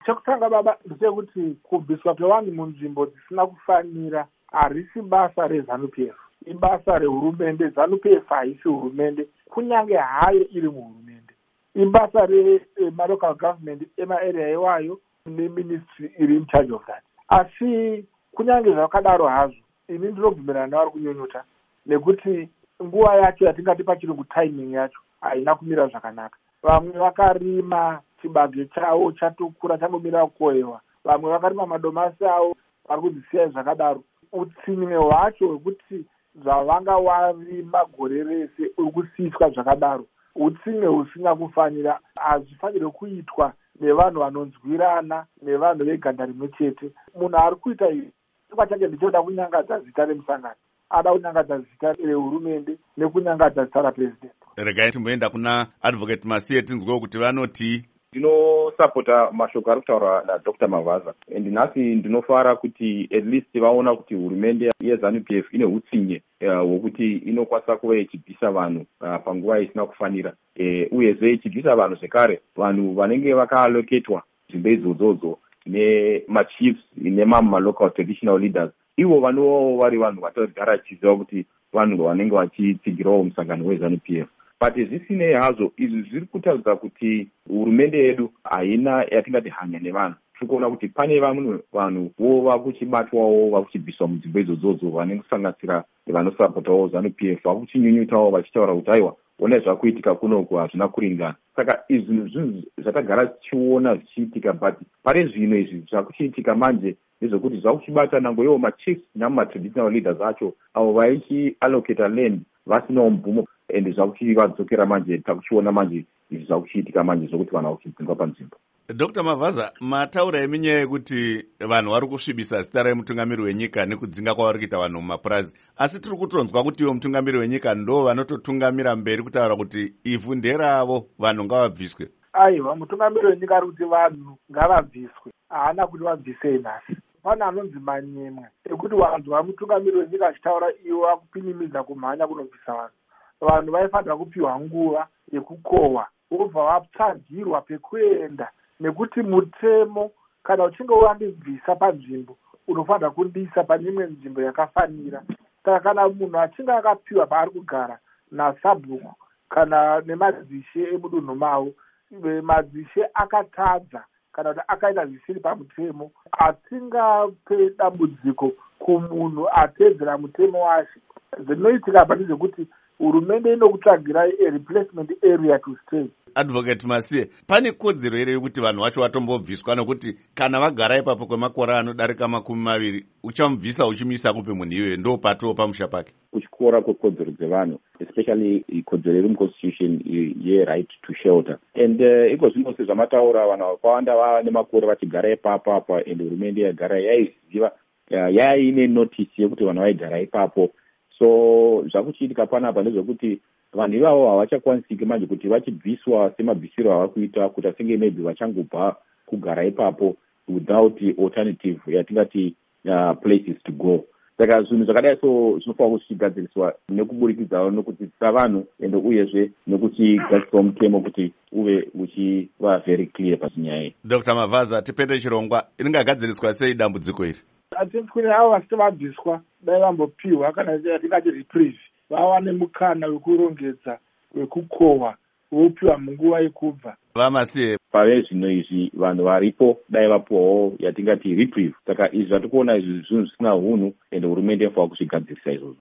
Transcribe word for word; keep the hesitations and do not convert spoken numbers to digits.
Chekutanga baba ndechekuti kubviswa kwevanhu munzvimbo dzisina kufanira harisi basa reZANU-P F, ibasa rehurumende. ZANU-P F haisi hurumende, kunyange hayo iri muhurumende. Ibasa rema-local government emaarea iwayo neministry iri in charge of that. Asi kunyange zvakadaro hazvo, ini ndinobvumirana navari kunyonyota nekuti nguva yacho yatingati pachirungu timing yacho haina kumira zvakanaka. Vamwe vakarima chibage chavo chatokura changomira kukohwewa, vamwe vakarima madomasi avo vari kudzisiya zvakadaro. Utsinye hwacho hwekuti zvavanga warima gore rese uri kusiyiswa zvakadaro, utsinye husina kufanira. Hazvifanire kuitwa nevanhu vanonzwirana, nevanhu veganda rimwe chete. Munhu ari kuita izvi chingwa chake ndichoda kunyangadza zita remusangano, ada kunyangadza zita rehurumende nekunyangadza zita rapresident. Regai timboenda kuna Advocate Masiye tinzwewo kuti vanoti. Ndinosapota mashoko ari kutaura naDr Mavaza, and nhasi ndinofara kuti at least vaona kuti hurumende yeZANU-P F ine utsinye hwokuti uh, inokwanisa kuva ichibvisa vanhu uh, panguva isina kufanira, uh, uyezve ichibvisa vanhu zvekare, vanhu vanenge vakaaloketwa nzvimbo idzodzo nemachiefs nemamwe malocal traditional leaders, ivo vanovawo vari vanhu vatogara chiziva kuti vanhu vanenge vachitsigirawo musangano weZANU-P F. But zvisinei hazvo, izvi zviri kutaridza kuti hurumende yedu haina yatingati hanya nevanhu. Tiri kuona kuti pane vamwe vanhu vo vakuchibatwawo vakuchibviswa munzvimbo idzodzo vanenge kusanganisira vanosapotawo ZANU-P F, vakuchinyunyutawo vachitaura kuti aiwa ona zvakuitika kunoku hazvina kuringana. Saka izvi zvinhu zvatagara tichiona zvichiitika, but pari zvino izvi zvakuchiitika manje nezvekuti zvakuchibata nango iwo machiefs namatraditional leaders acho avo vaichiallocata land vasinawo mvumo, ende zvakuchivadzokera manje takuchiona manje izvi zvakuchiitika manje zvokuti vanhu vakuchidzingwa panzvimbo. Doctor Mavaza, mataura eminyaya yekuti vanhu vari kusvibisa zita remutungamiri wenyika nekudzinga kwavari kuita vanhu mumapurazi, asi tiri kutonzwa kuti ivo mutungamiri wenyika ndo vanototungamira mberi kutaura kuti ivhu nderavo, vanhu ngavabviswe. Aiwa, mutungamiri wenyika ari kuti vanhu ngavabviswe, haana kuti vabvisei nhasi. Pana anonzi manyemwe ekuti vanhu vamutungamiri wenyika achitaura iwo vakupinimidza kumhanya kunobvisa vanhu. Vanhu vaifanira kupiwa nguva yekukohwa vobva vatsvagirwa pekuenda, nekuti mutemo kana uchinge wandibvisa panzvimbo unofanira kundiisa pane imwe nzvimbo yakafanira. Saka kana munhu achinge akapiwa paari kugara nasabhuku kana nemadzishe emudunhu mavo, madzishe akatadza kana kuti akaita zvisiri pamutemo, atingape dambudziko kumunhu atedzera mutemo wacho. Zvinoitika pani zvekuti hurumende inokutsvagirai a replacement area to stay. Advocate Masiye, pane kodzero here yokuti vanhu vacho vatombobviswa, nokuti kana vagara ipapo kwemakore anodarika makumi maviri uchamubvisa uchimuisa kupe munhu iyoyo, ndo pato pamusha pake? Kuchikora kwekodzero dzevanhu, especially ikodzero iri muconstitution ye-right to shelter, and uh, iko zvino sezvamataura vanhu vakawanda vava nemakore vachigara ipapo apa, and hurumende yagara yaiziva uh, yaine notice yekuti vanhu vaigara ipapo. So zvakuchiitika panapa ndezvekuti vanhu ivavo havachakwanisiki manje kuti vachibviswa semabvisiro ava kuita, kuti asenge maybe vachangobva kugara ipapo without alternative yatingati uh, places to go. Saka zvinhu zvakadai so zvinofanira kuti zvichigadziriswa nekuburikidzawo nokudzidzisa vanhu, ende uyezve nekuchigadziriswa mutemo kuti uve uchiva very clear pachinyaya. Doctor Mavaza, tipete chirongwa, ringagadziriswa sei dambudziko iri? Atinkwini avo vasati vabviswa dai vambopiwa kana yatingati reprieve, vawane mukana wekurongedza wekukohwa vopiwa munguva yekubva. Vamasiye, pave zvino izvi vanhu varipo dai vapiwawo yatingati reprieve. Saka izvi zvatikuona izvi zvinhu zvisina hunhu, ende hurumende inofanira kuzvigadzirisa izvozvo.